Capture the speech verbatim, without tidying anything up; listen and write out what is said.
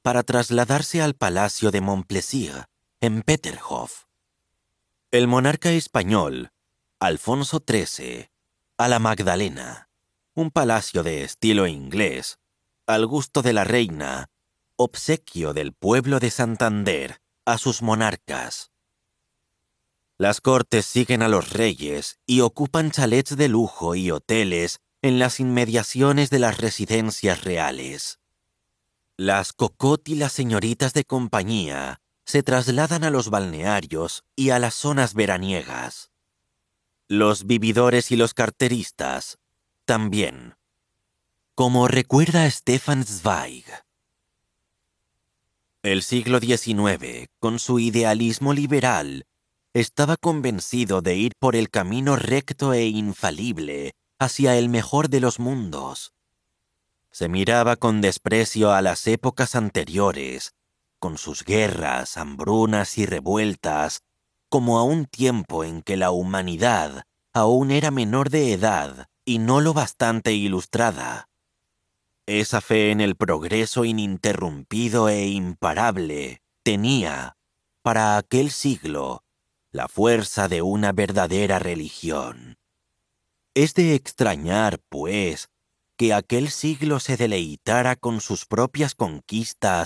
para trasladarse al palacio de Montplaisir, en Peterhof. El monarca español, Alfonso trece, a la Magdalena, un palacio de estilo inglés, al gusto de la reina, obsequio del pueblo de Santander a sus monarcas. Las cortes siguen a los reyes y ocupan chalets de lujo y hoteles en las inmediaciones de las residencias reales. Las cocotte y las señoritas de compañía se trasladan a los balnearios y a las zonas veraniegas. Los vividores y los carteristas también, como recuerda Stefan Zweig. El siglo diecinueve, con su idealismo liberal, estaba convencido de ir por el camino recto e infalible hacia el mejor de los mundos. Se miraba con desprecio a las épocas anteriores, con sus guerras, hambrunas y revueltas, como a un tiempo en que la humanidad aún era menor de edad y no lo bastante ilustrada. Esa fe en el progreso ininterrumpido e imparable tenía, para aquel siglo, la fuerza de una verdadera religión. Es de extrañar, pues, que aquel siglo se deleitara con sus propias conquistas